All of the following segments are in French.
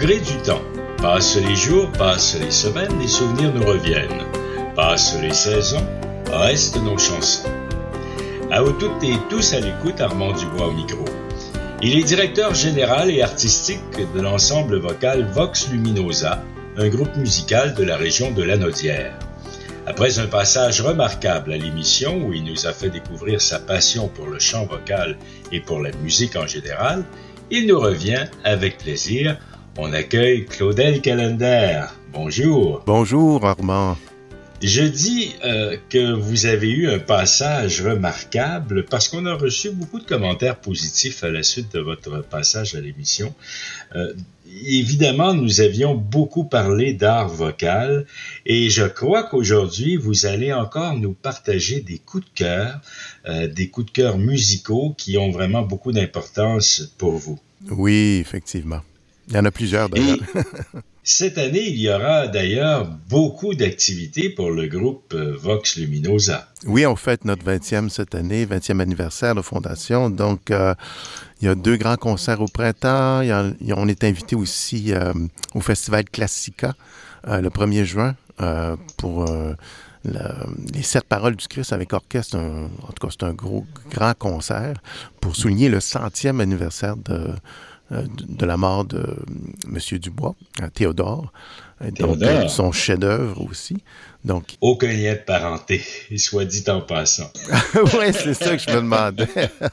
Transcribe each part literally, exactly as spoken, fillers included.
gré du temps, passent les jours, passent les semaines, les souvenirs nous reviennent. Passent les saisons, restent nos chansons. À vous toutes et tous à l'écoute, Armand Dubois au micro. Il est directeur général et artistique de l'ensemble vocal Vox Luminosa, un groupe musical de la région de Lanaudière. Après un passage remarquable à l'émission où il nous a fait découvrir sa passion pour le chant vocal et pour la musique en général, il nous revient avec plaisir. On accueille Claudel Calender. Bonjour. Bonjour Armand. Je dis euh, que vous avez eu un passage remarquable parce qu'on a reçu beaucoup de commentaires positifs à la suite de votre passage à l'émission. Euh, évidemment, nous avions beaucoup parlé d'art vocal et je crois qu'aujourd'hui, vous allez encore nous partager des coups de cœur, euh, des coups de cœur musicaux qui ont vraiment beaucoup d'importance pour vous. Oui, effectivement. Il y en a plusieurs d'ailleurs. Cette année, il y aura d'ailleurs beaucoup d'activités pour le groupe Vox Luminosa. Oui, on fête notre vingtième cette année, vingtième anniversaire de fondation. Donc, euh, il y a deux grands concerts au printemps. Il y a, il y a, on est invité aussi euh, au Festival Classica euh, le premier juin euh, pour euh, la, les sept paroles du Christ avec orchestre. Un, en tout cas, c'est un gros, grand concert pour souligner le centième anniversaire de... de la mort de M. Dubois, Théodore. Théodore. Donc, son chef-d'œuvre aussi. Donc, aucun lien de parenté, soit dit en passant. Oui, c'est ça que je me demandais.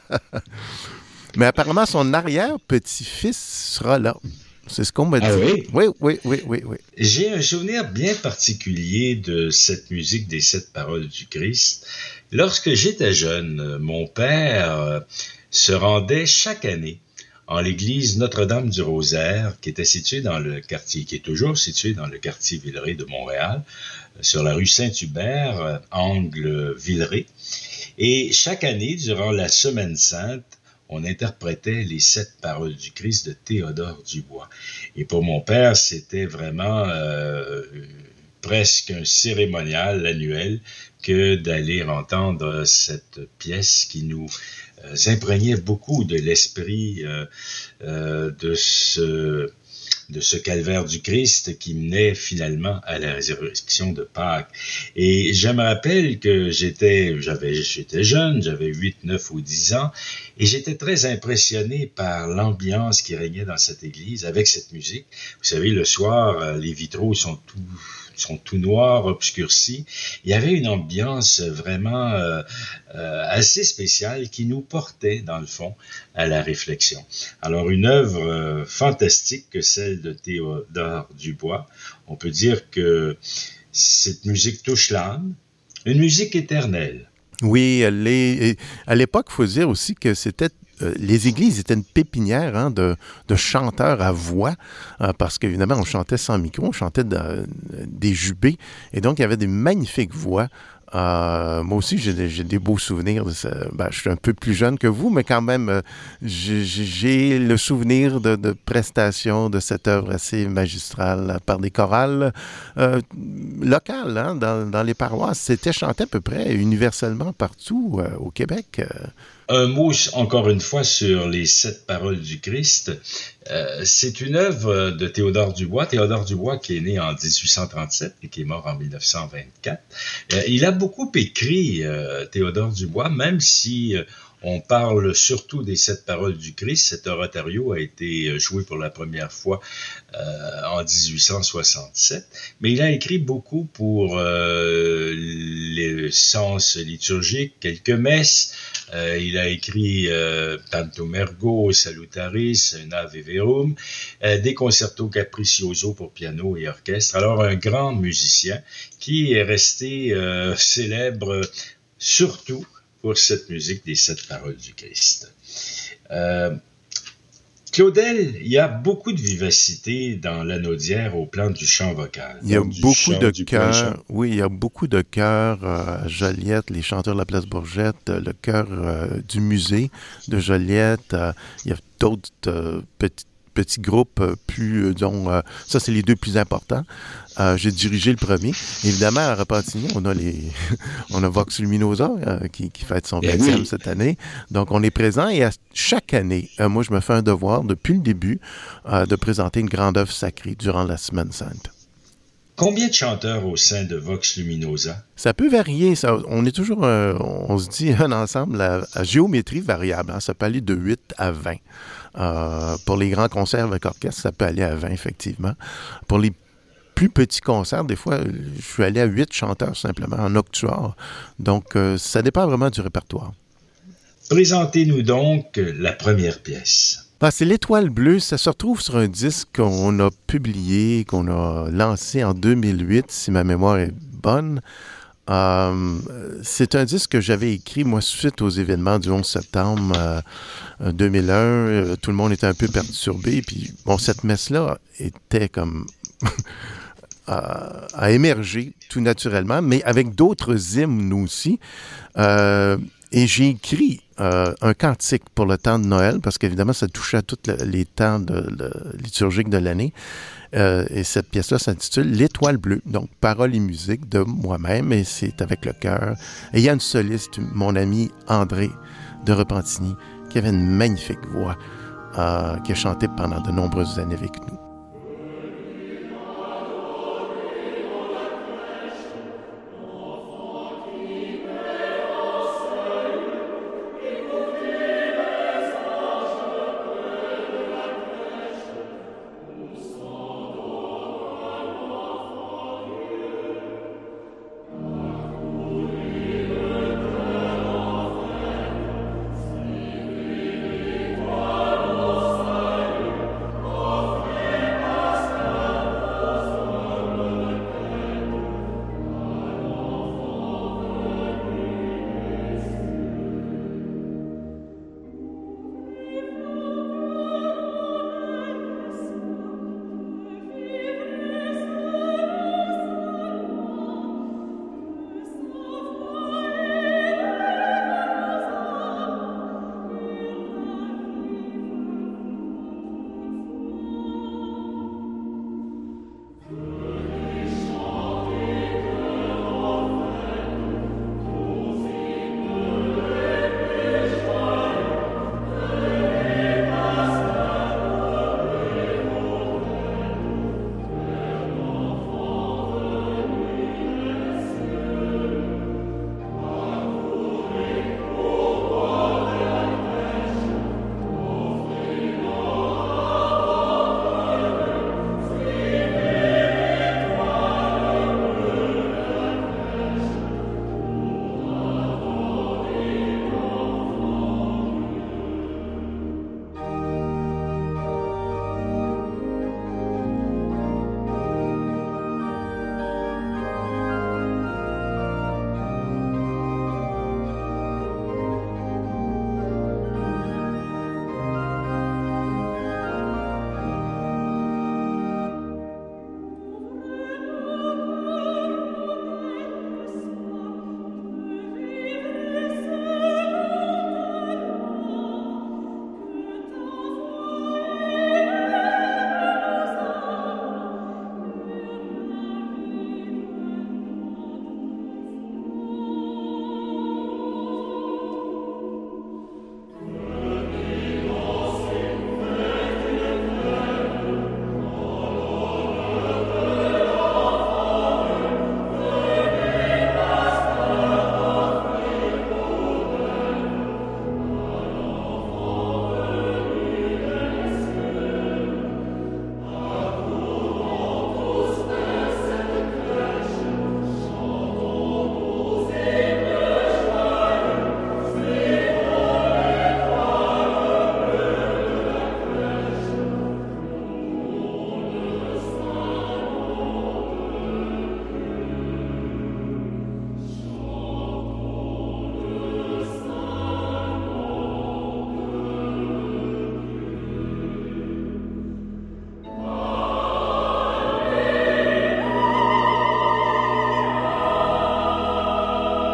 Mais apparemment, son arrière-petit-fils sera là. C'est ce qu'on m'a dit. Ah oui? Oui, oui, oui, oui, oui. J'ai un souvenir bien particulier de cette musique des sept paroles du Christ. Lorsque j'étais jeune, mon père se rendait chaque année en l'église Notre-Dame-du-Rosaire, qui était située dans le quartier, qui est toujours située dans le quartier Villeray de Montréal, sur la rue Saint-Hubert, angle Villeray. Et chaque année, durant la Semaine Sainte, on interprétait les sept paroles du Christ de Théodore Dubois. Et pour mon père, c'était vraiment euh, presque un cérémonial annuel que d'aller entendre cette pièce qui nous euh, imprégnait beaucoup de l'esprit euh, euh, de ce de ce calvaire du Christ qui menait finalement à la résurrection de Pâques. Et je me rappelle que j'étais, j'avais, j'étais jeune, j'avais huit, neuf ou dix ans, et j'étais très impressionné par l'ambiance qui régnait dans cette église avec cette musique. Vous savez, le soir, les vitraux sont tout sont tout noirs, obscurcis. Il y avait une ambiance vraiment euh, euh, assez spéciale qui nous portait, dans le fond, à la réflexion. Alors, une œuvre euh, fantastique que celle de Théodore Dubois. On peut dire que cette musique touche l'âme, une musique éternelle. Oui, elle est... à l'époque, il faut dire aussi que c'était Euh, les églises étaient une pépinière hein, de, de chanteurs à voix, euh, parce qu'évidemment, on chantait sans micro, on chantait de, des jubés, et donc il y avait des magnifiques voix. Euh, moi aussi, j'ai, j'ai des beaux souvenirs. De ça. Ben, je suis un peu plus jeune que vous, mais quand même, euh, j'ai, j'ai le souvenir de, de prestations de cette œuvre assez magistrale par des chorales euh, locales hein, dans, dans les paroisses. C'était chanté à peu près universellement partout euh, au Québec. Euh. Un mot, encore une fois, sur les sept paroles du Christ. Euh, c'est une œuvre de Théodore Dubois. Théodore Dubois qui est né en dix-huit cent trente-sept et qui est mort en dix-neuf cent vingt-quatre. Euh, il a beaucoup écrit, euh, Théodore Dubois, même si euh, on parle surtout des sept paroles du Christ. Cet oratorio a été joué pour la première fois euh, en dix-huit cent soixante-sept. Mais il a écrit beaucoup pour euh, les sens liturgiques, quelques messes. Euh, il a écrit euh, Tantum Ergo, Salutaris, Ave Verum, euh, des concertos capriccioso pour piano et orchestre. Alors, un grand musicien qui est resté euh, célèbre surtout pour cette musique des sept paroles du Christ. Euh, Claudel, il y a beaucoup de vivacité dans Lanaudière au plan du chant vocal. Il y a beaucoup de chœurs. Oui, il y a beaucoup de chœurs euh, à Joliette, les chanteurs de la place Bourgette, le chœur euh, du musée de Joliette. Euh, il y a d'autres euh, petites petits groupes plus, euh, disons, euh, ça, c'est les deux plus importants. Euh, j'ai dirigé le premier. Évidemment, à Repentigny, on a les, on a Vox Luminosa euh, qui, qui fête son vingtième oui. cette année. Donc, on est présent et à chaque année, euh, moi, je me fais un devoir depuis le début euh, de présenter une grande œuvre sacrée durant la Semaine Sainte. Combien de chanteurs au sein de Vox Luminosa? Ça peut varier. Ça, on est toujours, euh, on se dit un ensemble à, à géométrie variable. Hein, ça peut aller de huit à vingt. Euh, pour les grands concerts avec orchestre, ça peut aller à vingt, effectivement. Pour les plus petits concerts, des fois, je suis allé à huit chanteurs simplement en octuor. Donc, euh, ça dépend vraiment du répertoire. Présentez-nous donc la première pièce. Ah, c'est l'Étoile bleue. Ça se retrouve sur un disque qu'on a publié, qu'on a lancé en deux mille huit, si ma mémoire est bonne. Euh, c'est un disque que j'avais écrit, moi, suite aux événements du onze septembre euh, deux mille un. Euh, tout le monde était un peu perturbé. Puis, bon, cette messe-là était comme... a émergé tout naturellement, mais avec d'autres hymnes, nous aussi. Euh, et j'ai écrit euh, un cantique pour le temps de Noël, parce qu'évidemment, ça touchait à tous les temps de, de, liturgiques de l'année. Euh, et cette pièce-là s'intitule « L'Étoile bleue », donc paroles et musique de moi-même, et c'est avec le chœur. Et il y a une soliste, mon ami André de Repentigny, qui avait une magnifique voix, euh, qui a chanté pendant de nombreuses années avec nous.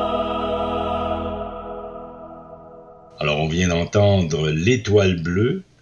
Alors, on vient d'entendre l'Étoile bleue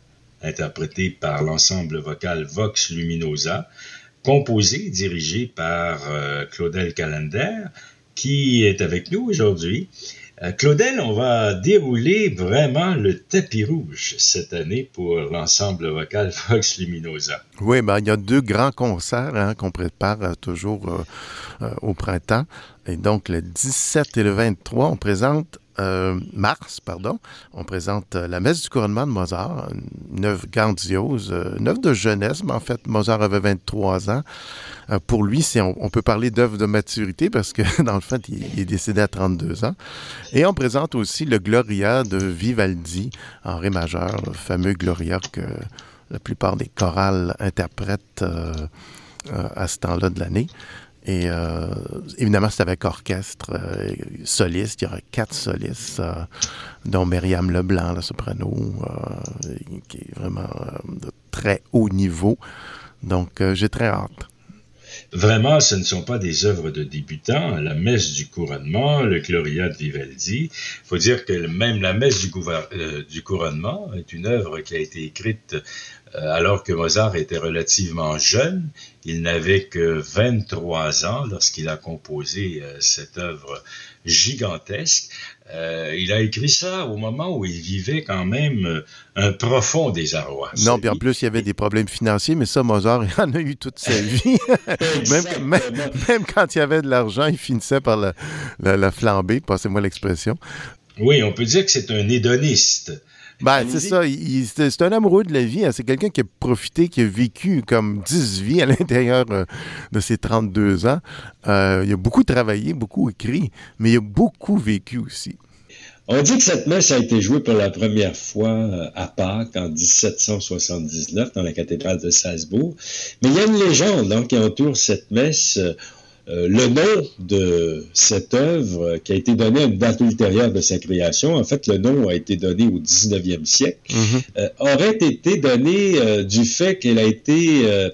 interprété par l'ensemble vocal Vox Luminosa, composé et dirigé par euh, Claudel Callender, qui est avec nous aujourd'hui. Euh, Claudel, on va dérouler vraiment le tapis rouge cette année pour l'ensemble vocal Vox Luminosa. Oui, ben, il y a deux grands concerts hein, qu'on prépare euh, toujours euh, euh, au printemps. Et donc, le dix-sept et le vingt-trois, on présente, euh, mars, pardon, on présente euh, la messe du couronnement de Mozart, une œuvre grandiose, euh, une œuvre de jeunesse, mais en fait, Mozart avait vingt-trois ans. Euh, pour lui, c'est, on, on peut parler d'œuvre de maturité parce que, dans le fait, il, il est décédé à trente-deux ans. Et on présente aussi le Gloria de Vivaldi en ré majeur, le fameux Gloria que la plupart des chorales interprètent euh, euh, à ce temps-là de l'année. Et euh, évidemment, c'est avec orchestre euh, soliste. Il y aura quatre solistes, euh, dont Myriam Leblanc, la soprano, euh, qui est vraiment euh, de très haut niveau. Donc, euh, j'ai très hâte. Vraiment, ce ne sont pas des œuvres de débutants. La messe du couronnement, le Gloria de Vivaldi. Il faut dire que même la messe du, gouver- euh, du couronnement est une œuvre qui a été écrite euh, alors que Mozart était relativement jeune. Il n'avait que vingt-trois ans lorsqu'il a composé euh, cette œuvre gigantesque. Euh, il a écrit ça au moment où il vivait quand même euh, un profond désarroi. Non, puis en plus, il y avait des problèmes financiers, mais ça, Mozart, il en a eu toute sa vie. même, même, même quand il y avait de l'argent, il finissait par la, la, la flamber, passez-moi l'expression. Oui, on peut dire que c'est un hédoniste. Ben, c'est ça. Il, c'est, c'est un amoureux de la vie. Hein. C'est quelqu'un qui a profité, qui a vécu comme dix vies à l'intérieur euh, de ses trente-deux ans. Euh, il a beaucoup travaillé, beaucoup écrit, mais il a beaucoup vécu aussi. On dit que cette messe a été jouée pour la première fois à Pâques en dix-sept cent soixante-dix-neuf dans la cathédrale de Salzbourg. Mais il y a une légende hein, qui entoure cette messe. Euh, le nom de cette œuvre qui a été donné à une date ultérieure de sa création, en fait le nom a été donné au dix-neuvième siècle, mm-hmm. euh, aurait été donné euh, du fait qu'elle a été euh,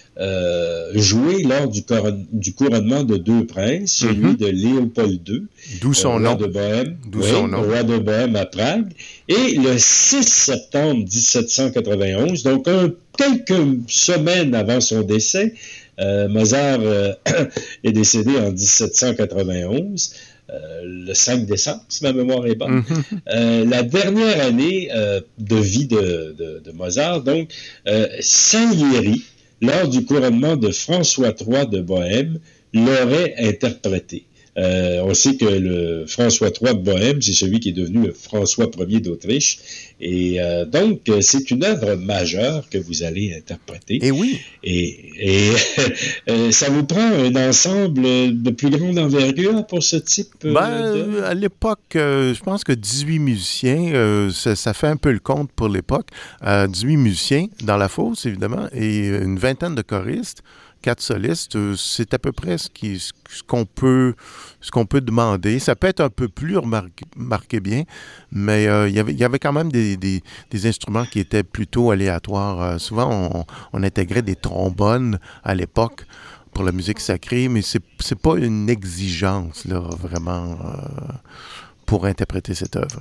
euh, jouée lors du, couron- du couronnement de deux princes, celui mm-hmm. de Léopold deux, D'où son euh, nom. roi de Bohême, D'où oui, son nom. roi de Bohême à Prague, et le six septembre dix-sept cent quatre-vingt-onze, donc un, quelques semaines avant son décès. Euh, Mozart euh, est décédé en dix-sept cent quatre-vingt-onze, euh, le cinq décembre, si ma mémoire est bonne. Mm-hmm. Euh, la dernière année euh, de vie de, de, de Mozart, donc, euh, Salieri, lors du couronnement de François trois de Bohême, l'aurait interprété. Euh, on sait que le François trois de Bohême, c'est celui qui est devenu le François premier d'Autriche. Et euh, donc, c'est une œuvre majeure que vous allez interpréter. Et oui. Et, et euh, ça vous prend un ensemble de plus grande envergure pour ce type euh, ben, d'œuvre? À l'époque, euh, je pense que dix-huit musiciens, euh, ça, ça fait un peu le compte pour l'époque. Euh, dix-huit musiciens dans la fosse, évidemment, et une vingtaine de choristes. Quatre solistes, c'est à peu près ce, qui, ce, qu'on peut, ce qu'on peut demander. Ça peut être un peu plus remarqué, remarqué bien, mais euh, il, y avait, il y avait quand même des, des, des instruments qui étaient plutôt aléatoires. Euh, souvent, on, on intégrait des trombones à l'époque pour la musique sacrée, mais c'est, c'est pas une exigence, là, vraiment, euh, pour interpréter cette œuvre.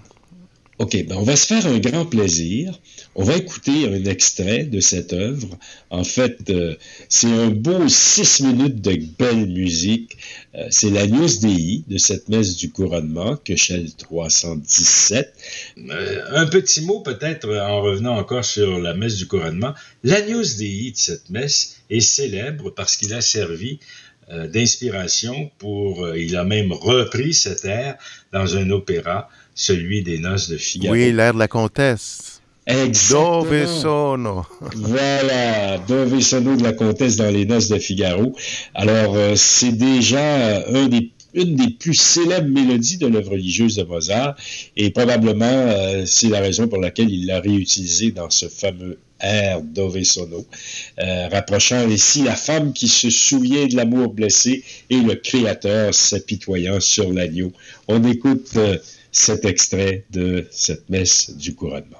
OK, ben on va se faire un grand plaisir. On va écouter un extrait de cette œuvre. En fait, euh, c'est un beau six minutes de belle musique. Euh, c'est l'Agnus Dei de cette messe du couronnement, Köchel trois cent dix-sept. Euh, un petit mot peut-être en revenant encore sur la messe du couronnement. L'Agnus Dei de cette messe est célèbre parce qu'il a servi euh, d'inspiration pour... Euh, il a même repris cet air dans un opéra, celui des Noces de Figaro. Oui, l'air de la comtesse. Exactement. Dove sono. Voilà, Dove sono de la comtesse dans les Noces de Figaro. Alors, euh, c'est déjà un des, une des plus célèbres mélodies de l'œuvre religieuse de Mozart, et probablement euh, c'est la raison pour laquelle il l'a réutilisé dans ce fameux air Dove sono, euh, rapprochant ici la femme qui se souvient de l'amour blessé et le Créateur s'apitoyant sur l'agneau. On écoute euh, cet extrait de cette messe du couronnement.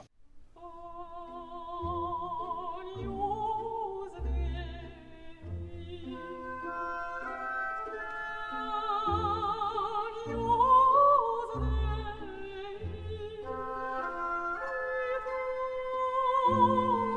Oh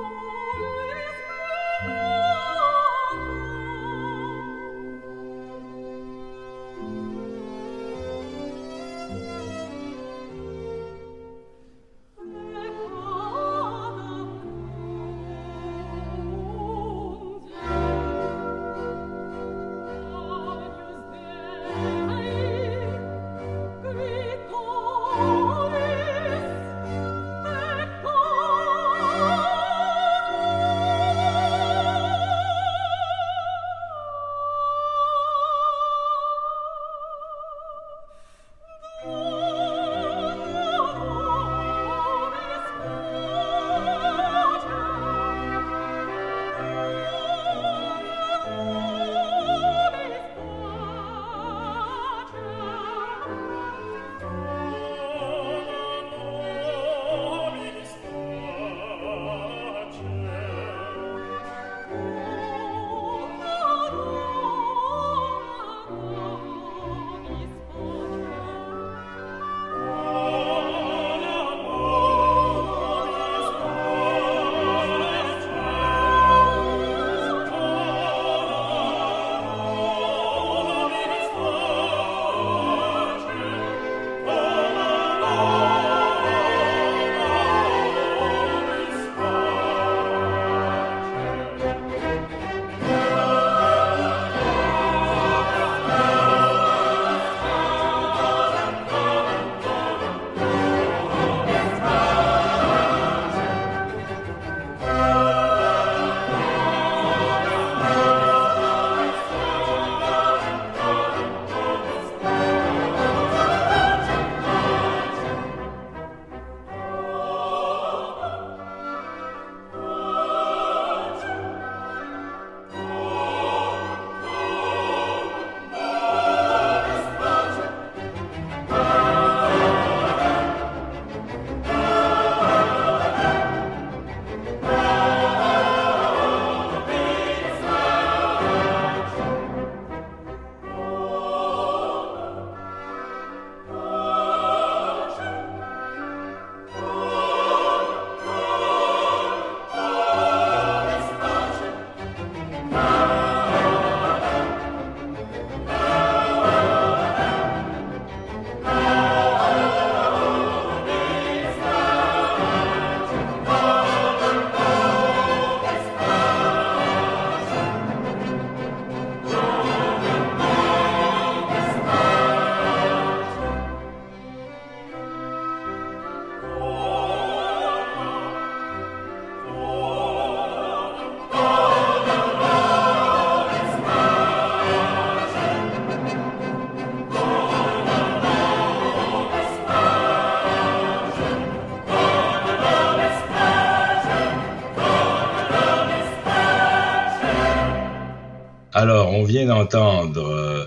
Alors, on vient d'entendre euh,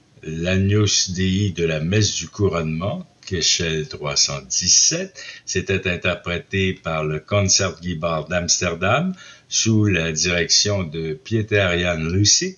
l'Agnus Dei de la messe du couronnement, Kechel trois cent dix-sept. C'était interprété par le Concertgebouw d'Amsterdam sous la direction de Pieter Jan Lussik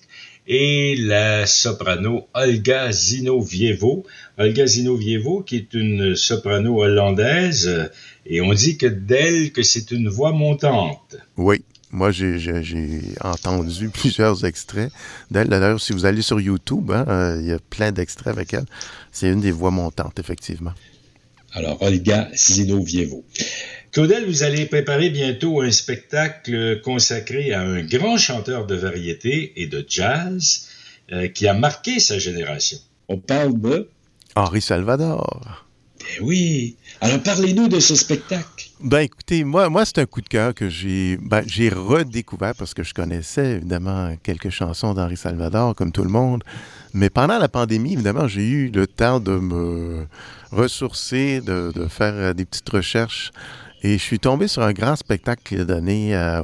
et la soprano Olga Zinovievo. Olga Zinovievo, qui est une soprano hollandaise, et on dit que d'elle que c'est une voix montante. Oui. Moi, j'ai, j'ai, j'ai entendu plusieurs extraits d'elle. D'ailleurs, si vous allez sur YouTube, hein, euh, il y a plein d'extraits avec elle. C'est une des voix montantes, effectivement. Alors, Olga Zinovievo. Claudel, vous allez préparer bientôt un spectacle consacré à un grand chanteur de variété et de jazz euh, qui a marqué sa génération. On parle de... Henri Salvador. Ben oui. Alors, parlez-nous de ce spectacle. Ben écoutez, moi, moi c'est un coup de cœur que j'ai, ben, j'ai redécouvert parce que je connaissais évidemment quelques chansons d'Henri Salvador, comme tout le monde. Mais pendant la pandémie, évidemment, j'ai eu le temps de me ressourcer, de, de faire des petites recherches. Et je suis tombé sur un grand spectacle qu'il a donné à,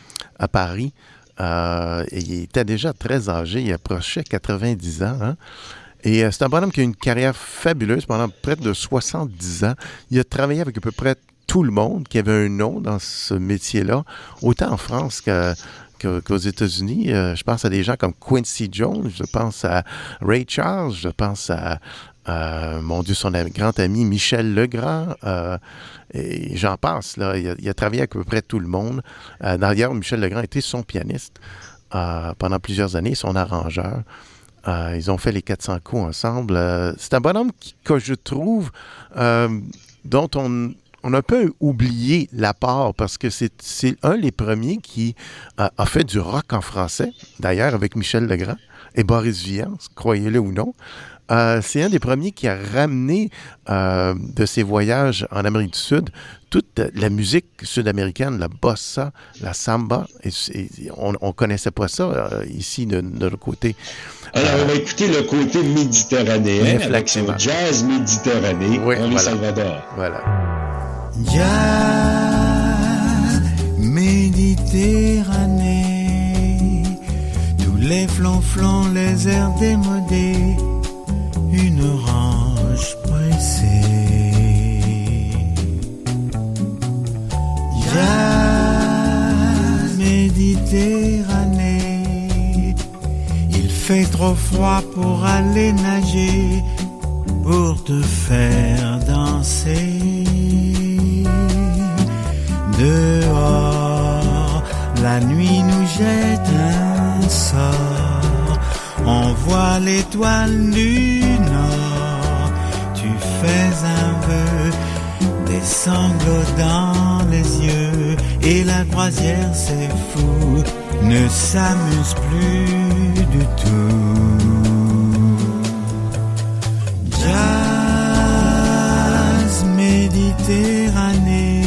à Paris. Euh, et il était déjà très âgé, il approchait quatre-vingt-dix ans. Hein? Et euh, c'est un bonhomme qui a une carrière fabuleuse pendant près de soixante-dix ans. Il a travaillé avec à peu près tout le monde qui avait un nom dans ce métier-là, autant en France que, que, qu'aux États-Unis. Euh, je pense à des gens comme Quincy Jones, je pense à Ray Charles, je pense à, à mon Dieu, son grand ami Michel Legrand, euh, et j'en passe. Là. Il, a, il a travaillé avec à peu près tout le monde. Euh, d'ailleurs, Michel Legrand était son pianiste euh, pendant plusieurs années, son arrangeur. Euh, ils ont fait les quatre cents coups ensemble. Euh, c'est un bonhomme qui, que je trouve, euh, dont on... On a un peu oublié l'apport parce que c'est, c'est un des premiers qui euh, a fait du rock en français, d'ailleurs avec Michel Legrand et Boris Vian, croyez-le ou non. Euh, c'est un des premiers qui a ramené euh, de ses voyages en Amérique du Sud toute la musique sud-américaine, la bossa, la samba. Et, et on ne connaissait pas ça euh, ici de, de notre côté. Alors, euh, on va écouter le côté méditerranéen avec son jazz méditerranéen, oui, Henri voilà. Salvador. Voilà. Jazz Méditerranée, tous les flonflons, les airs démodés, une orange pressée. Jazz Méditerranée, il fait trop froid pour aller nager, pour te faire danser. Dehors, la nuit nous jette un sort, on voit l'étoile du nord, tu fais un vœu, des sanglots dans les yeux, et la croisière c'est fou, ne s'amuse plus du tout. Jazz Méditerranée,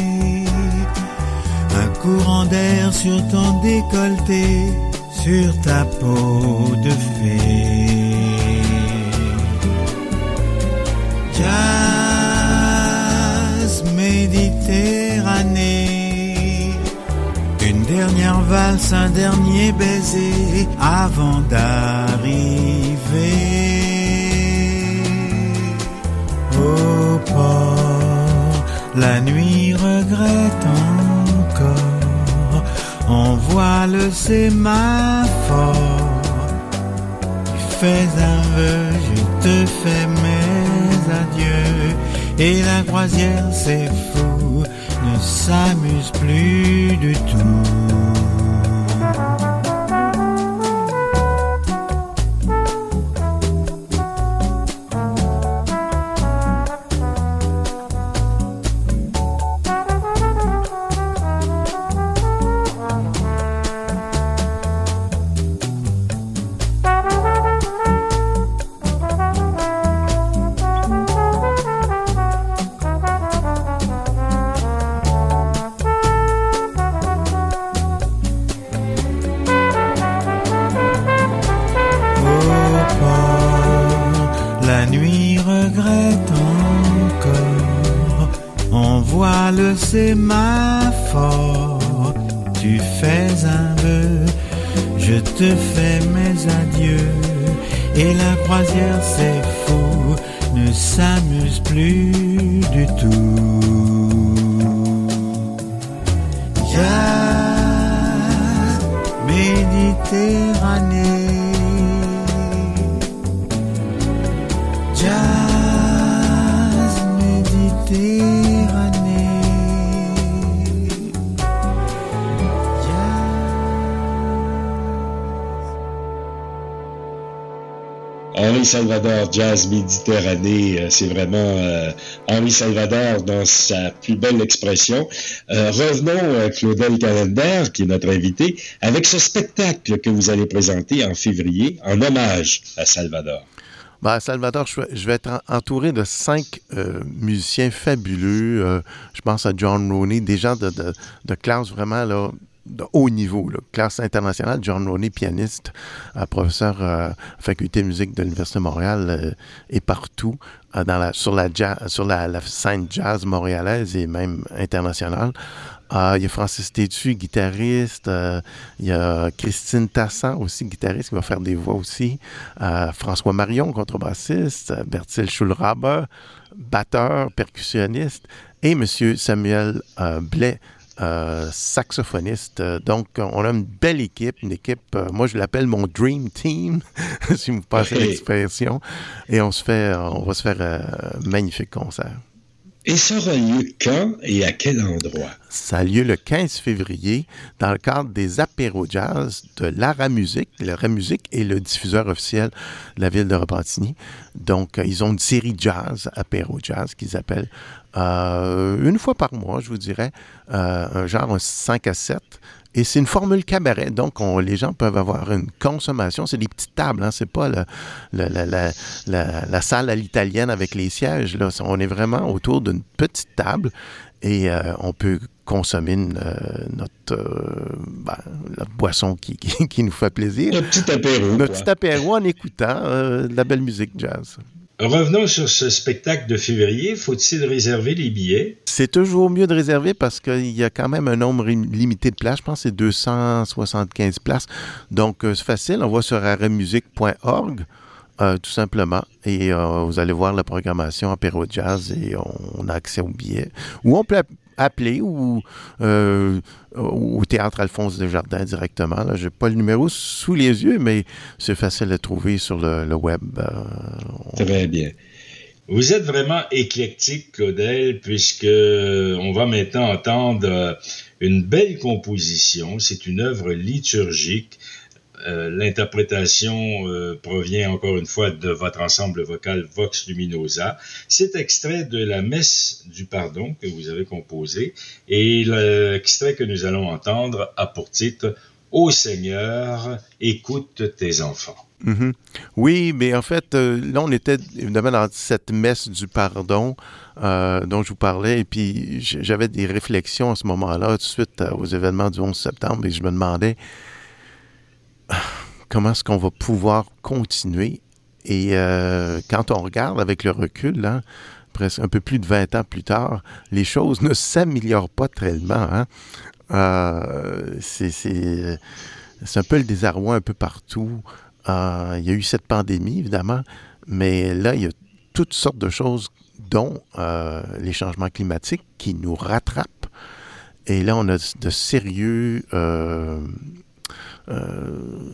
courant d'air sur ton décolleté, sur ta peau de fée. Jazz Méditerranée, une dernière valse, un dernier baiser avant d'arriver au port. La nuit regrette encore, on voit le sémaphore. Tu fais un vœu, je te fais mes adieux, et la croisière c'est fou, ne s'amuse plus du tout. sémaphore, tu fais un vœu, je je te fais mes adieux. Et la croisière, c'est fou, ne s'amuse plus du tout. Jazz, Méditerranée. Jazz, Méditerranée. Henri Salvador, Jazz Méditerranée, c'est vraiment euh, Henri Salvador dans sa plus belle expression. Euh, revenons à Claudel Calender, qui est notre invité, avec ce spectacle que vous allez présenter en février, en hommage à Salvador. Ben, à Salvador, je vais, je vais être entouré de cinq euh, musiciens fabuleux. Euh, je pense à John Roney, des gens de, de, de classe vraiment là, de haut niveau, là, classe internationale. John Roney, pianiste, euh, professeur à euh, faculté de musique de l'Université de Montréal euh, et partout euh, dans la, sur, la, jazz, sur la, la scène jazz montréalaise et même internationale. Euh, il y a Francis Tétu, guitariste. Euh, il y a Christine Tassan aussi, guitariste, qui va faire des voix aussi. Euh, François Marion, contrebassiste. Bertil Schulraber, batteur, percussionniste. Et M. Samuel euh, Blais, euh, saxophoniste. Donc, on a une belle équipe, une équipe, euh, moi je l'appelle mon Dream Team, si vous passez okay. l'expression. Et on se fait, on va se faire un euh, magnifique concert. Et ça aura lieu quand et à quel endroit? Ça a lieu le quinze février dans le cadre des apéros jazz de l'Ara Musique. L'Ara Musique est le diffuseur officiel de la ville de Repentigny. Donc, ils ont une série jazz, apéros jazz, qu'ils appellent euh, une fois par mois, je vous dirais, euh, un genre un cinq à sept. Et c'est une formule cabaret, donc on, les gens peuvent avoir une consommation. C'est des petites tables, hein, c'est pas le, le, la, la, la, la salle à l'italienne avec les sièges. Là. On est vraiment autour d'une petite table et euh, on peut consommer une, euh, notre, euh, ben, notre boisson qui, qui, qui nous fait plaisir. Notre petit apéro. Notre petit apéro en écoutant euh, de la belle musique jazz. Revenons sur ce spectacle de février. Faut-il réserver les billets? C'est toujours mieux de réserver parce qu'il y a quand même un nombre limité de places. Je pense que c'est deux cent soixante-quinze places. Donc, euh, c'est facile. On va sur aramusique point org, euh, tout simplement. Et euh, vous allez voir la programmation apéro jazz et on, on a accès aux billets. Ou on peut appeler ou euh, au Théâtre Alphonse Desjardins directement. Je n'ai pas le numéro sous les yeux, mais c'est facile à trouver sur le, le web. Euh, on... Très bien. Vous êtes vraiment éclectique, Claudel, puisque on va maintenant entendre une belle composition. C'est une œuvre liturgique. Euh, l'interprétation euh, provient encore une fois de votre ensemble vocal Vox Luminosa. C'est extrait de la Messe du Pardon que vous avez composé et l'extrait que nous allons entendre a pour titre « Ô Seigneur, écoute tes enfants ». Mm-hmm. Oui, mais en fait, euh, là, on était évidemment dans cette Messe du Pardon euh, dont je vous parlais et puis j'avais des réflexions à ce moment-là, tout de suite euh, aux événements du onze septembre et je me demandais comment est-ce qu'on va pouvoir continuer? Et euh, quand on regarde avec le recul, là, presque un peu plus de vingt ans plus tard, les choses ne s'améliorent pas tellement. Hein? Euh, c'est, c'est, c'est un peu le désarroi un peu partout. Euh, il y a eu cette pandémie, évidemment, mais là, il y a toutes sortes de choses, dont euh, les changements climatiques qui nous rattrapent. Et là, on a de sérieux... Euh, Euh,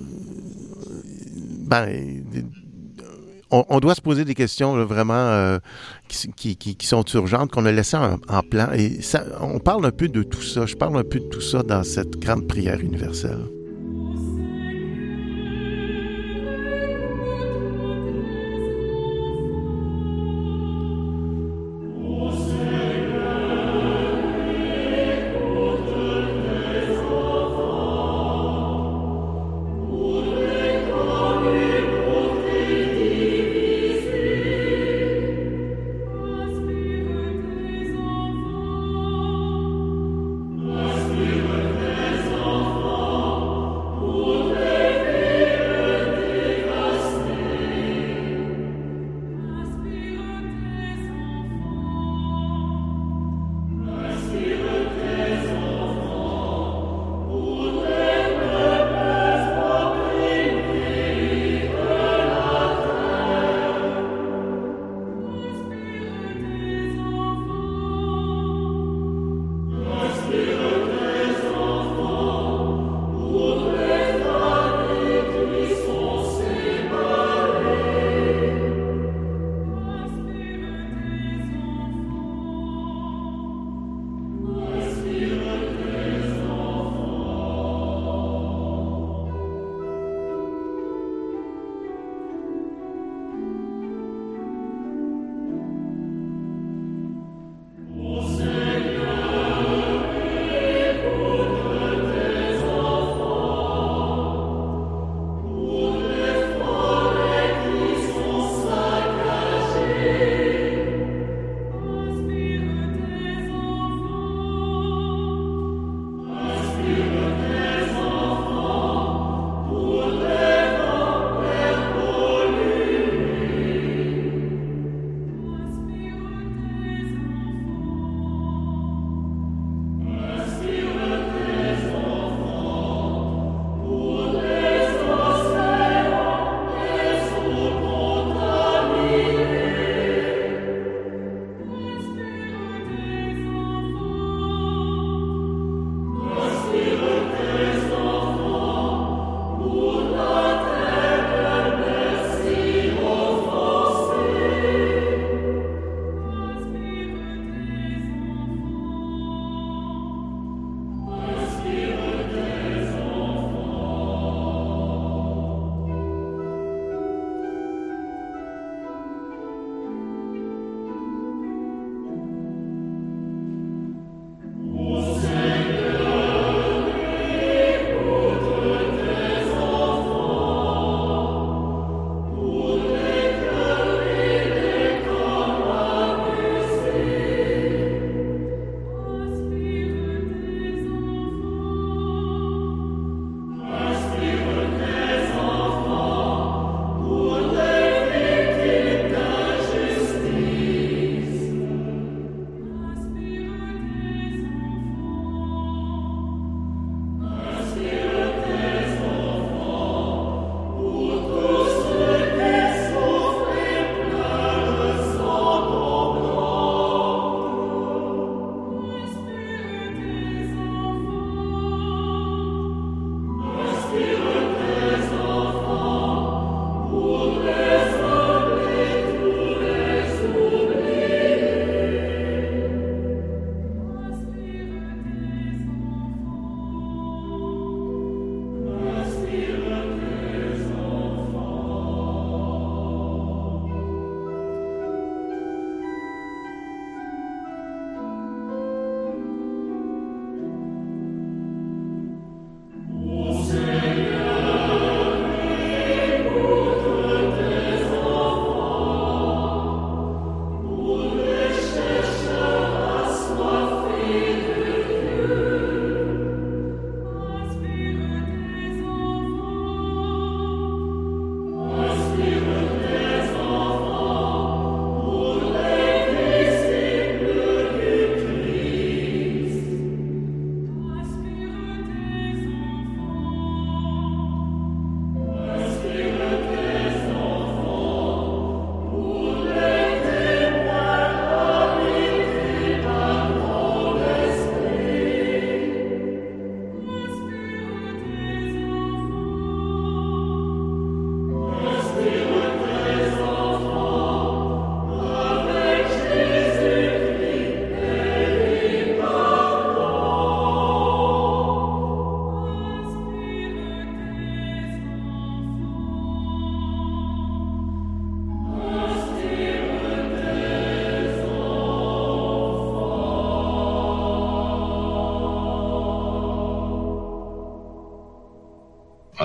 ben, on, on doit se poser des questions là, vraiment euh, qui, qui, qui sont urgentes, qu'on a laissées en, en plan. Et ça, on parle un peu de tout ça. Je parle un peu de tout ça dans cette grande prière universelle.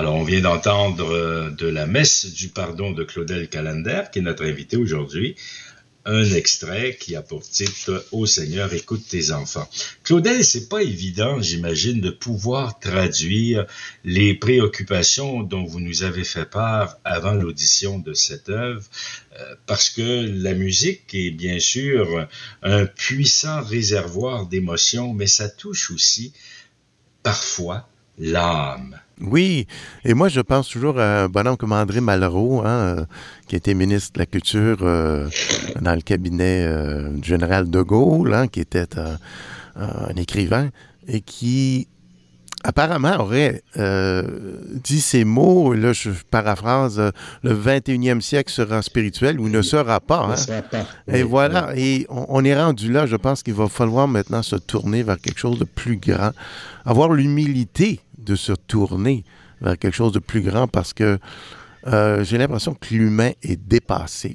Alors, on vient d'entendre euh, de la messe du pardon de Claudel Callender, qui est notre invité aujourd'hui, un extrait qui a pour titre « Ô Seigneur, écoute tes enfants ». Claudel, c'est pas évident, j'imagine, de pouvoir traduire les préoccupations dont vous nous avez fait part avant l'audition de cette œuvre, euh, parce que la musique est bien sûr un puissant réservoir d'émotions, mais ça touche aussi, parfois, l'âme. Oui, et moi je pense toujours à un bonhomme comme André Malraux, hein, euh, qui était ministre de la Culture euh, dans le cabinet euh, du général de Gaulle, hein, qui était euh, un écrivain, et qui apparemment aurait euh, dit ces mots, là je paraphrase, euh, le vingt et unième siècle sera spirituel ou ne sera pas. Hein. Ne sera pas. Et oui, voilà, oui. et on, on est rendu là, je pense qu'il va falloir maintenant se tourner vers quelque chose de plus grand, avoir l'humilité de se tourner vers quelque chose de plus grand parce que euh, j'ai l'impression que l'humain est dépassé.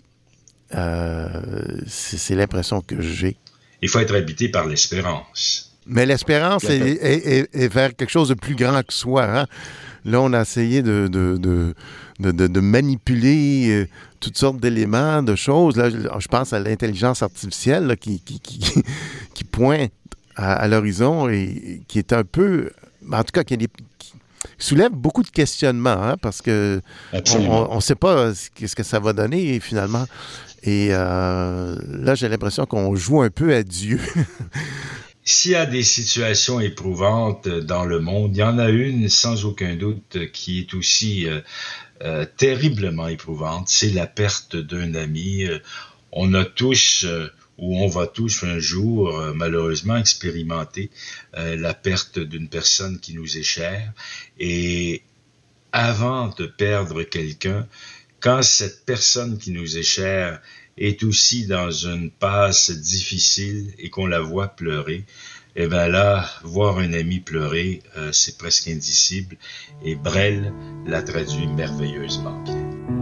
Euh, c'est, c'est l'impression que j'ai. Il faut être habité par l'espérance. Mais l'espérance est, est, est, est vers quelque chose de plus grand que soi. Hein? Là, on a essayé de, de, de, de, de, de manipuler euh, toutes sortes d'éléments, de choses. Là, je pense à l'intelligence artificielle là, qui, qui, qui, qui pointe à, à l'horizon et qui est un peu... En tout cas, qui, a des, qui soulève beaucoup de questionnements, hein, parce que on ne sait pas ce que ça va donner finalement. Et euh, là, j'ai l'impression qu'on joue un peu à Dieu. S'il y a des situations éprouvantes dans le monde, il y en a une sans aucun doute qui est aussi euh, euh, terriblement éprouvante, c'est la perte d'un ami. On a tous... Euh, où on va tous un jour, euh, malheureusement, expérimenter euh, la perte d'une personne qui nous est chère. Et avant de perdre quelqu'un, quand cette personne qui nous est chère est aussi dans une passe difficile et qu'on la voit pleurer, eh bien là, voir un ami pleurer, euh, c'est presque indicible. Et Brel l'a traduit merveilleusement bien.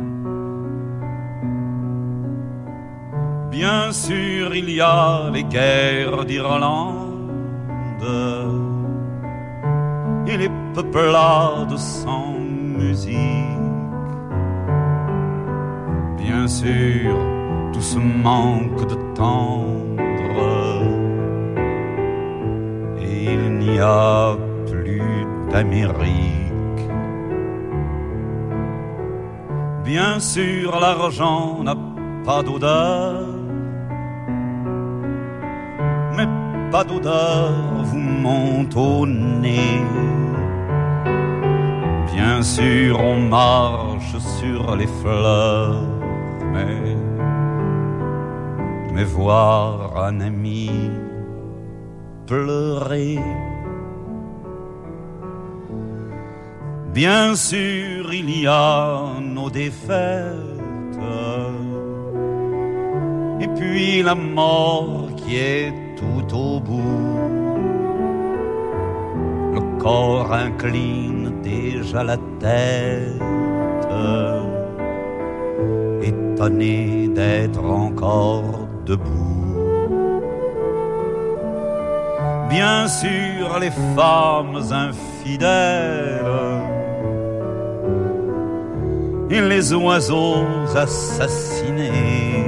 Bien sûr, il y a les guerres d'Irlande et les peuplades sans musique. Bien sûr, tout ce manque de tendre et il n'y a plus d'Amérique. Bien sûr, l'argent n'a pas d'odeur, mais pas d'odeur vous monte au nez. Bien sûr, on marche sur les fleurs, mais, mais voir un ami pleurer. Bien sûr, il y a nos défaites, et puis la mort qui est tout au bout. Le corps incline déjà la tête, étonné d'être encore debout. Bien sûr, les femmes infidèles et les oiseaux assassinés.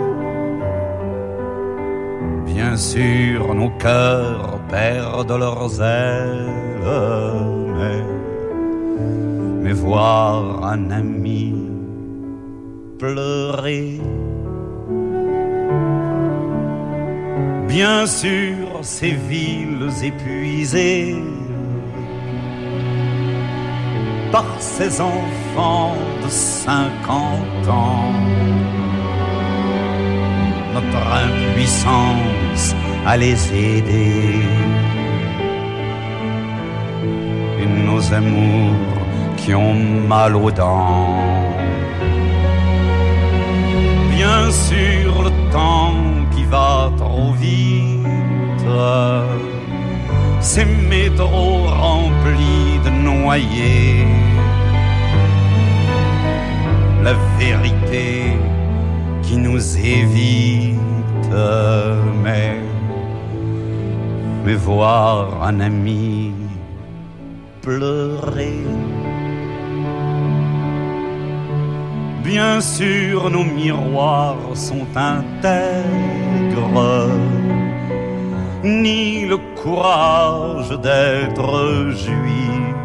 Bien sûr, nos cœurs perdent leurs ailes, mais, mais voir un ami pleurer. Bien sûr, ces villes épuisées par ces enfants de cinquante ans. Notre impuissance à les aider et nos amours qui ont mal aux dents. Bien sûr, le temps qui va trop vite, ces métros remplis de noyés, la vérité qui nous évite, mais, mais voir un ami pleurer. Bien sûr, nos miroirs sont intègres, ni le courage d'être juif,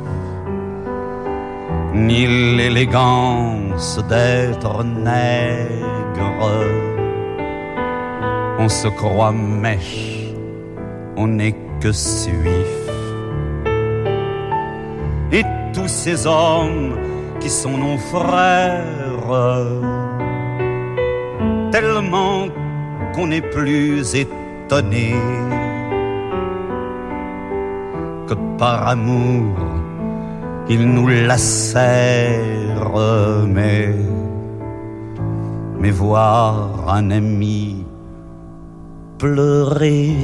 ni l'élégance d'être nègre. On se croit mèche, on n'est que suif. Et tous ces hommes qui sont nos frères, tellement qu'on n'est plus étonné que par amour ils nous lacèrent. Mais, mais voir un ami pleurer,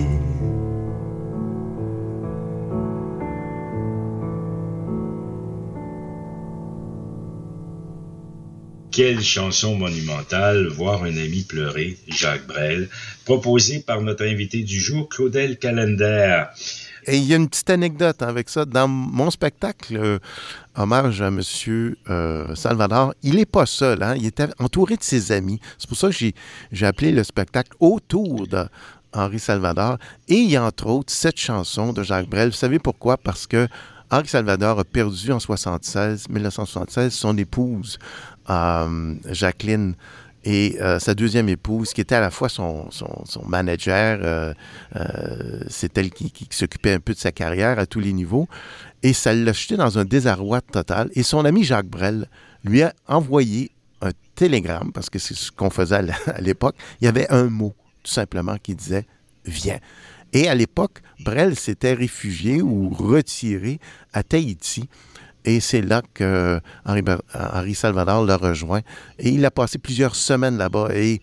quelle chanson monumentale, voir un ami pleurer, Jacques Brel, proposé par notre invité du jour, Claudel Callender. Et il y a une petite anecdote avec ça. Dans mon spectacle, euh, hommage à M. Euh, Salvador, il n'est pas seul. Hein? Il était entouré de ses amis. C'est pour ça que j'ai, j'ai appelé le spectacle Autour de Henri Salvador. Et il y a entre autres cette chanson de Jacques Brel. Vous savez pourquoi? Parce que Henri Salvador a perdu en soixante-seize, dix-neuf soixante-seize son épouse, euh, Jacqueline, et euh, sa deuxième épouse, qui était à la fois son, son, son manager, euh, euh, c'est elle qui, qui, qui s'occupait un peu de sa carrière à tous les niveaux, et ça l'a jeté dans un désarroi total. Et son ami Jacques Brel lui a envoyé un télégramme, parce que c'est ce qu'on faisait à l'époque. Il y avait un mot, tout simplement, qui disait « Viens ». Et à l'époque, Brel s'était réfugié ou retiré à Tahiti. Et c'est là que Henri, Henri Salvador l'a rejoint. Et il a passé plusieurs semaines là-bas. Et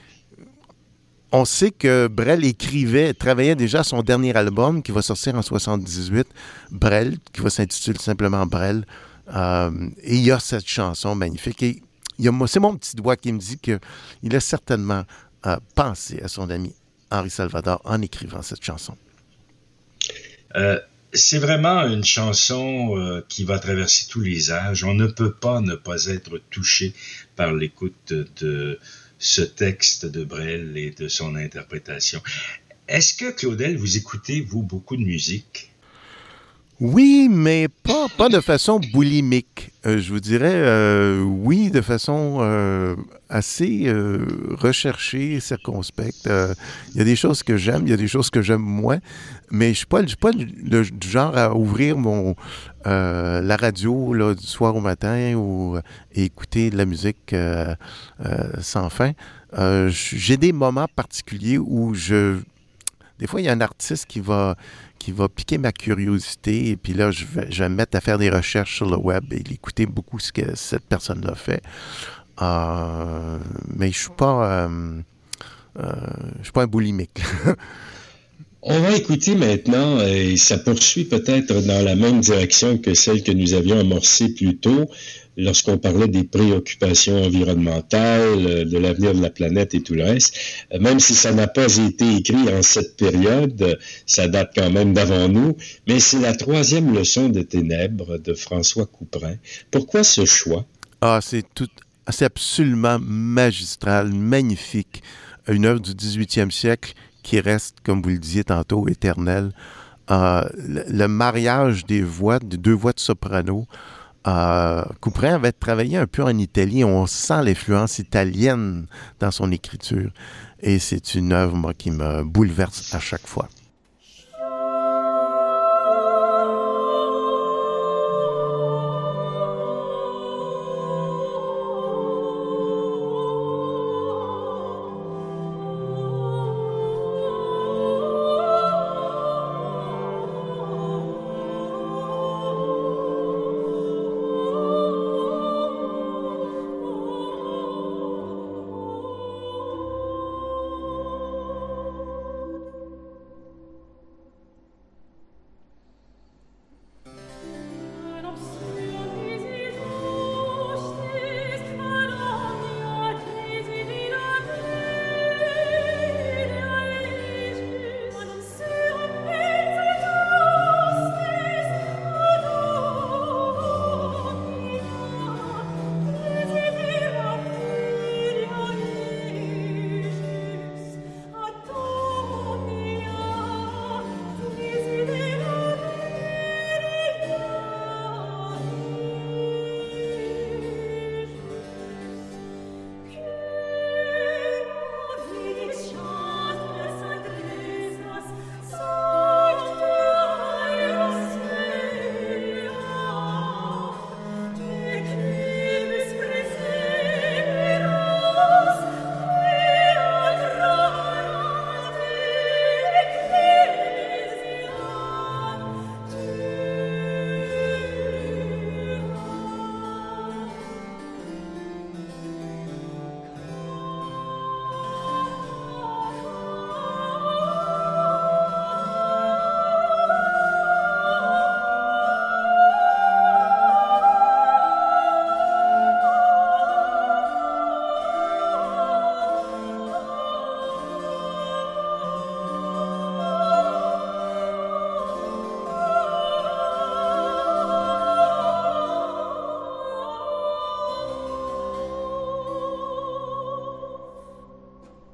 on sait que Brel écrivait, travaillait déjà à son dernier album qui va sortir en soixante-dix-huit, Brel, qui va s'intituler simplement Brel. Euh, et il y a cette chanson magnifique. Et il y a, c'est mon petit doigt qui me dit qu'il a certainement euh, pensé à son ami Henri Salvador en écrivant cette chanson. Euh, c'est vraiment une chanson euh, qui va traverser tous les âges. On ne peut pas ne pas être touché par l'écoute de, de ce texte de Brel et de son interprétation. Est-ce que, Claudel, vous écoutez, vous, beaucoup de musique? Oui, mais pas, pas de façon boulimique. Euh, je vous dirais, euh, oui, de façon euh, assez euh, recherchée, circonspecte. Il euh, y a des choses que j'aime, il y a des choses que j'aime moins, mais je ne suis pas, je suis pas le, du genre à ouvrir mon euh, la radio là, du soir au matin ou et écouter de la musique euh, euh, sans fin. Euh, j'ai des moments particuliers où je... Des fois, il y a un artiste qui va... qui va piquer ma curiosité, et puis là, je vais, je vais me mettre à faire des recherches sur le web et écouter beaucoup ce que cette personne-là fait. Euh, mais je suis pas... Euh, euh, je suis pas un boulimique. On va écouter maintenant, et ça poursuit peut-être dans la même direction que celle que nous avions amorcée plus tôt, lorsqu'on parlait des préoccupations environnementales, de l'avenir de la planète et tout le reste. Même si ça n'a pas été écrit en cette période, ça date quand même d'avant nous, mais c'est la troisième leçon de Ténèbres de François Couperin. Pourquoi ce choix? Ah, c'est tout, c'est absolument magistral, magnifique. Une œuvre du dix-huitième siècle qui reste, comme vous le disiez tantôt, éternelle. Euh, le, le mariage des voix, des deux voix de soprano. Euh, Couperin avait travaillé un peu en Italie. On sent l'influence italienne dans son écriture. Et c'est une œuvre, moi, qui me bouleverse à chaque fois.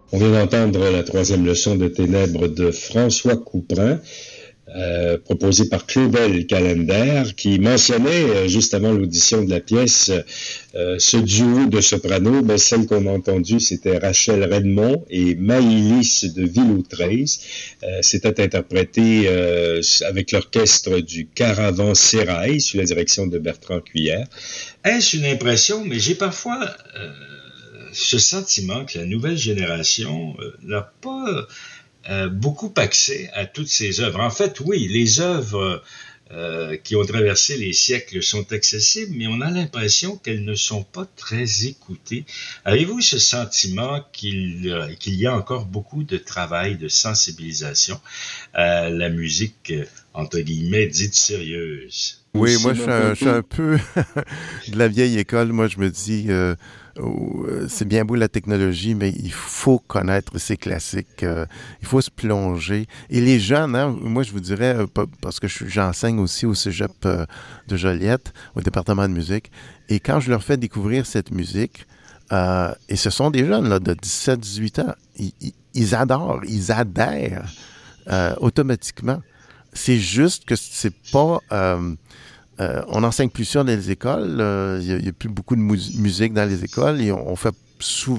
On vient d'entendre la troisième leçon de Ténèbres de François Couperin, euh, proposée par Claudel Callender, qui mentionnait, euh, juste avant l'audition de la pièce, euh, ce duo de soprano. Ben, celle qu'on a entendue, c'était Rachel Redmond et Maïlis de Villoutreys. Euh, c'était interprété euh, avec l'orchestre du Caravansérail, sous la direction de Bertrand Cuillère. Est-ce une impression, mais j'ai parfois euh, ce sentiment que la nouvelle génération euh, n'a pas euh, beaucoup accès à toutes ces œuvres. En fait, oui, les œuvres euh, qui ont traversé les siècles sont accessibles, mais on a l'impression qu'elles ne sont pas très écoutées. Avez-vous ce sentiment qu'il, euh, qu'il y a encore beaucoup de travail, de sensibilisation à la musique, euh, entre guillemets, dite sérieuse? Oui, moi, je suis, un, je suis un peu de la vieille école. Moi, je me dis, euh, oh, c'est bien beau la technologie, mais il faut connaître ces classiques. Euh, il faut se plonger. Et les jeunes, hein, moi, je vous dirais, parce que je, j'enseigne aussi au cégep euh, de Joliette, au département de musique, et quand je leur fais découvrir cette musique, euh, et ce sont des jeunes là, de dix-sept à dix-huit ans, ils, ils, ils adorent, ils adhèrent euh, automatiquement. C'est juste que c'est pas... Euh, Euh, on n'enseigne plus ça dans les écoles. Il euh, n'y a, a plus beaucoup de mu- musique dans les écoles et on, on fait sou-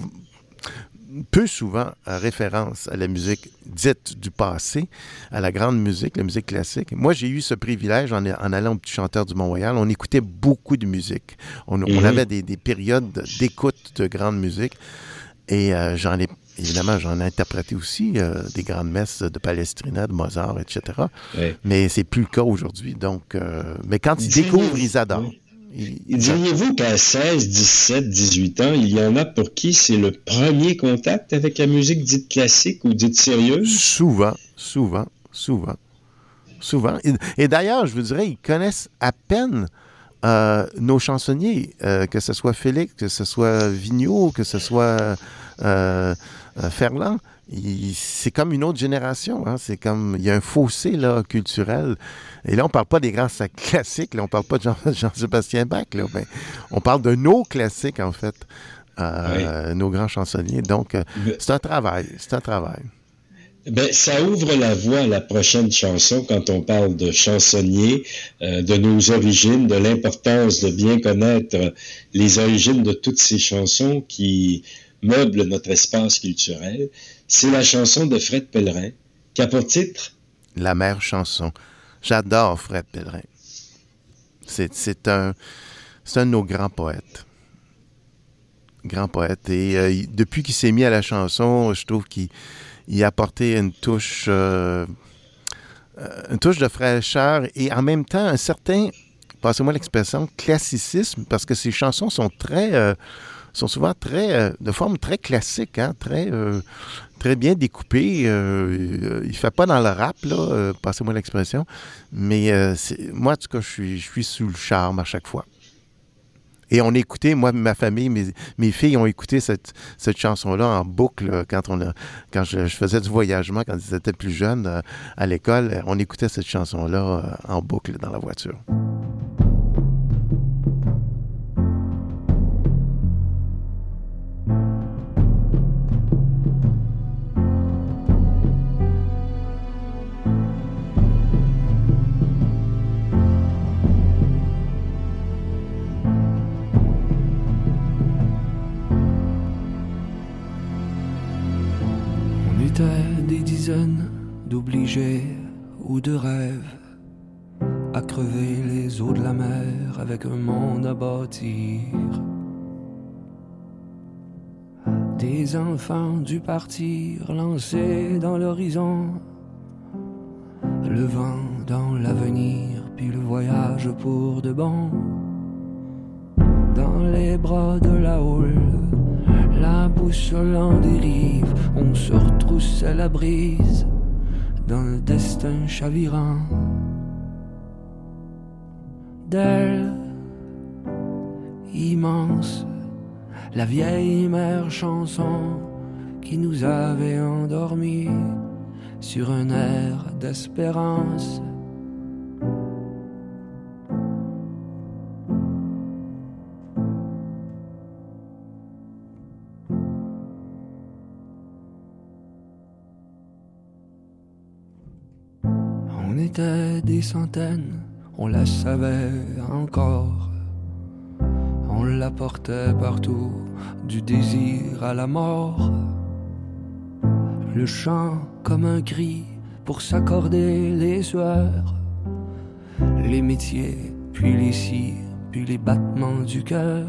peu souvent euh, référence à la musique dite du passé, à la grande musique, la musique classique. Moi, j'ai eu ce privilège en, en allant au Petit Chanteur du Mont-Royal. On écoutait beaucoup de musique. On, mm-hmm. on avait des, des périodes d'écoute de grande musique et euh, j'en ai Évidemment, j'en ai interprété aussi euh, des grandes messes de Palestrina, de Mozart, et cetera. Oui. Mais c'est plus le cas aujourd'hui. Donc, euh, mais quand ils Diriez, découvrent, ils adorent. Oui. Ils, Diriez-vous qu'à seize, dix-sept, dix-huit ans, il y en a pour qui c'est le premier contact avec la musique dite classique ou dite sérieuse? Souvent, souvent, souvent, souvent. Et, et d'ailleurs, je vous dirais, ils connaissent à peine euh, nos chansonniers, euh, que ce soit Félix, que ce soit Vigneault, que ce soit... Euh, Euh, Ferland, il, c'est comme une autre génération. Hein? C'est comme, il y a un fossé là, culturel. Et là, on ne parle pas des grands classiques. Là, on ne parle pas de Jean, Jean-Sébastien Bach. Là, ben, on parle de nos classiques, en fait, euh, oui. nos grands chansonniers. Donc, euh, Mais... c'est un travail. C'est un travail. Ben, ça ouvre la voie à la prochaine chanson quand on parle de chansonniers, euh, de nos origines, de l'importance de bien connaître les origines de toutes ces chansons qui meuble notre espace culturel. C'est la chanson de Fred Pellerin, qui a pour titre La mère chanson. J'adore Fred Pellerin. C'est, c'est, un, c'est un de nos grands poètes. Grand poète. Et euh, il, depuis qu'il s'est mis à la chanson, je trouve qu'il il a apporté une touche, euh, une touche de fraîcheur et en même temps un certain, passez-moi l'expression, classicisme, parce que ses chansons sont très... Euh, sont souvent très, euh, de forme très classique, hein, très, euh, très bien découpées. Euh, il ne fait pas dans le rap, là, euh, passez-moi l'expression, mais euh, c'est, moi, en tout cas, je suis, je suis sous le charme à chaque fois. Et on écoutait, moi, ma famille, mes, mes filles ont écouté cette, cette chanson-là en boucle quand, on a, quand je, je faisais du voyagement, quand ils étaient plus jeunes euh, à l'école. On écoutait cette chanson-là euh, en boucle dans la voiture. Des dizaines d'obligés ou de rêves à crever les eaux de la mer avec un monde à bâtir. Des enfants dû partir lancés dans l'horizon, le vent dans l'avenir puis le voyage pour de bon. Dans les bras de la houle, la boussole en dérive, on se retroussait la brise dans le destin chavirant. D'elle, immense, la vieille mère chanson qui nous avait endormis sur un air d'espérance. On était des centaines, on la savait encore. On la portait partout, du désir à la mort. Le chant comme un cri pour s'accorder les sueurs. Les métiers, puis les cires, puis les battements du cœur.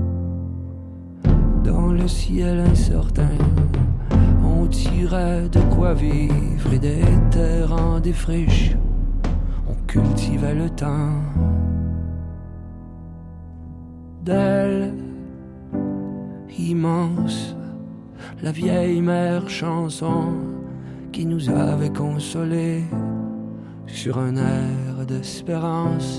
Dans le ciel incertain, on tirait de quoi vivre et des terres en défriche. On cultivait le temps. D'elle, immense, la vieille mère chanson qui nous avait consolés sur un air d'espérance.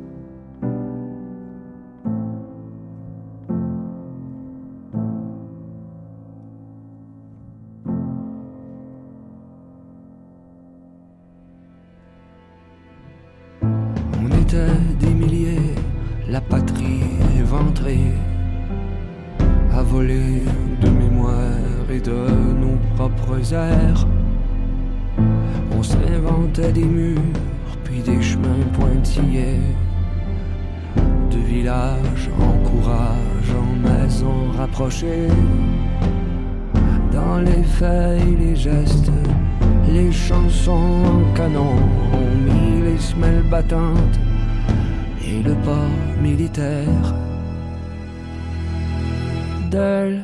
On était des milliers, la patrie éventrée, à voler de mémoire et de nos propres airs. On s'inventait des murs, puis des chemins pointillés, de village en courage, en maisons rapprochées. Dans les feuilles, les gestes, les chansons en canon, on mit les semelles battantes et le port militaire. D'elle,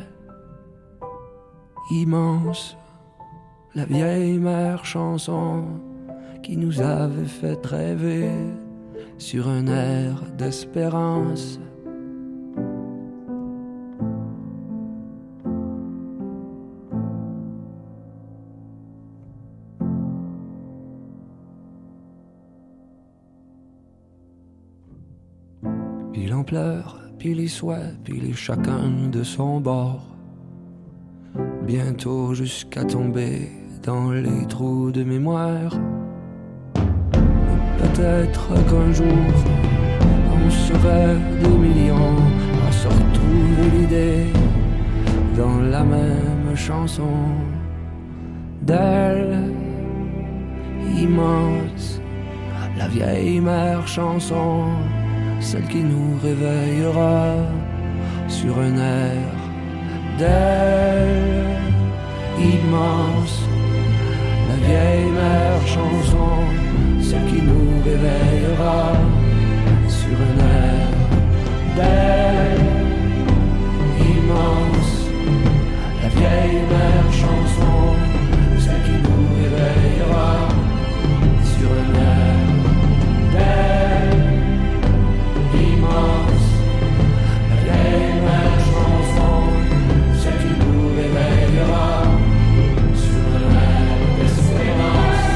immense, la vieille mère chanson qui nous avait fait rêver sur un air d'espérance. Puis l'ampleur, puis les souhaits, puis les chacun de son bord. Bientôt jusqu'à tomber dans les trous de mémoire. Peut-être qu'un jour on serait des millions à se retrouver l'idée dans la même chanson. D'elle, immense, la vieille mère chanson, celle qui nous réveillera sur un air. D'elle, immense, la vieille mère chanson, celle qui nous réveillera sur un air. D'elle, immense, la vieille mère chanson, celle qui nous réveillera sur un air. D'elle, immense, la vieille mère chanson, celle qui nous réveillera sur un air d'espérance.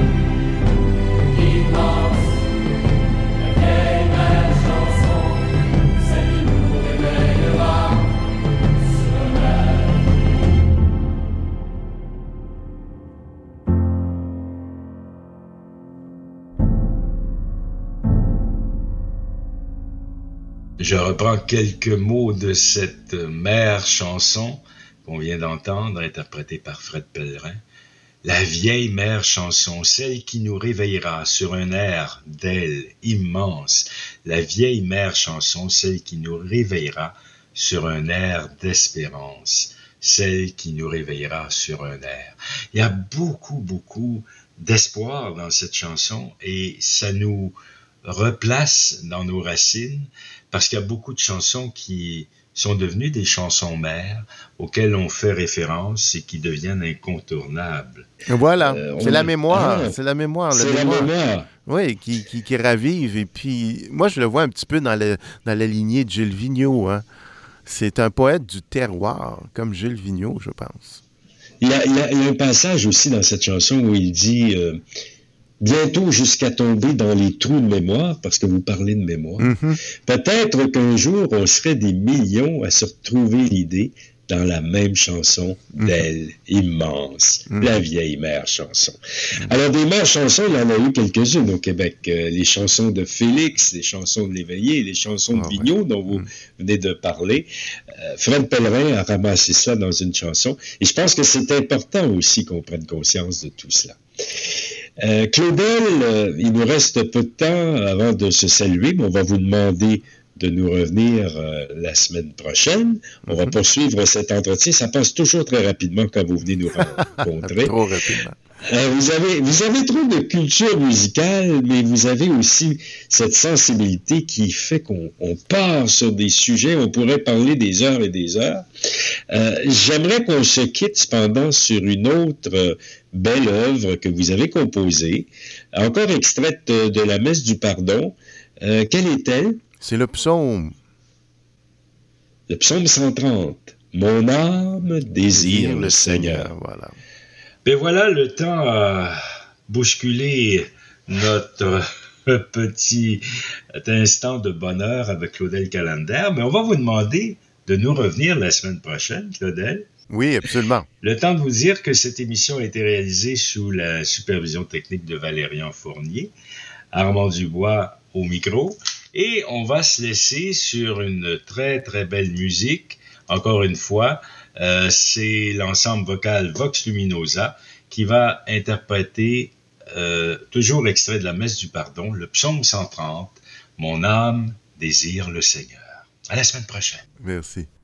Immense, la vieille mère chanson, celle qui nous réveillera sur un air. Je reprends quelques mots de cette mère chanson qu'on vient d'entendre, interprétée par Fred Pellerin. La vieille mère chanson, celle qui nous réveillera sur un air d'elle immense. La vieille mère chanson, celle qui nous réveillera sur un air d'espérance. Celle qui nous réveillera sur un air. Il y a beaucoup, beaucoup d'espoir dans cette chanson et ça nous replace dans nos racines parce qu'il y a beaucoup de chansons qui sont devenues des chansons mères auxquelles on fait référence et qui deviennent incontournables. Voilà, Euh, c'est on- la mémoire, Ah, c'est la mémoire. la C'est la mémoire. mémoire. Oui, qui, qui, qui ravive. Et puis, moi, je le vois un petit peu dans, le, dans la lignée de Gilles Vigneault. Hein. C'est un poète du terroir, comme Gilles Vigneault, je pense. Il y, a, il, y a, il y a un passage aussi dans cette chanson où il dit euh, bientôt jusqu'à tomber dans les trous de mémoire, parce que vous parlez de mémoire. Mhm. Peut-être qu'un jour, on serait des millions à se retrouver l'idée dans la même chanson d'elle, immense, Mhm. la vieille mère chanson. Alors, des mères chansons, il y en a eu quelques-unes au Québec. Euh, les chansons de Félix, les chansons de Léveillé, les chansons de Ah, Vigneault, dont vous Mhm. venez de parler. Euh, Fred Pellerin a ramassé ça dans une chanson. Et je pense que c'est important aussi qu'on prenne conscience de tout cela. Euh, Claudel, euh, il nous reste peu de temps avant de se saluer, mais on va vous demander de nous revenir euh, la semaine prochaine. On mm-hmm. va poursuivre cet entretien. Ça passe toujours très rapidement quand vous venez nous rencontrer. Trop rapidement. Euh, vous avez, vous avez trop de culture musicale, mais vous avez aussi cette sensibilité qui fait qu'on on part sur des sujets, on pourrait parler des heures et des heures. Euh, j'aimerais qu'on se quitte cependant sur une autre euh, belle œuvre que vous avez composée, encore extraite de, de la Messe du Pardon. Euh, quelle est-elle? C'est le psaume. Le psaume cent trente. Mon âme désire le Seigneur. Seigneur. Voilà. Ben voilà, le temps a bousculé notre petit instant de bonheur avec Claudel Callander, mais on va vous demander de nous revenir la semaine prochaine, Claudel. Oui, absolument. Le temps de vous dire que cette émission a été réalisée sous la supervision technique de Valérian Fournier, Armand Dubois au micro, et on va se laisser sur une très très belle musique, encore une fois. Euh, c'est l'ensemble vocal Vox Luminosa qui va interpréter, euh, toujours extrait de la Messe du Pardon, le psaume cent trente, « Mon âme désire le Seigneur ». À la semaine prochaine. Merci.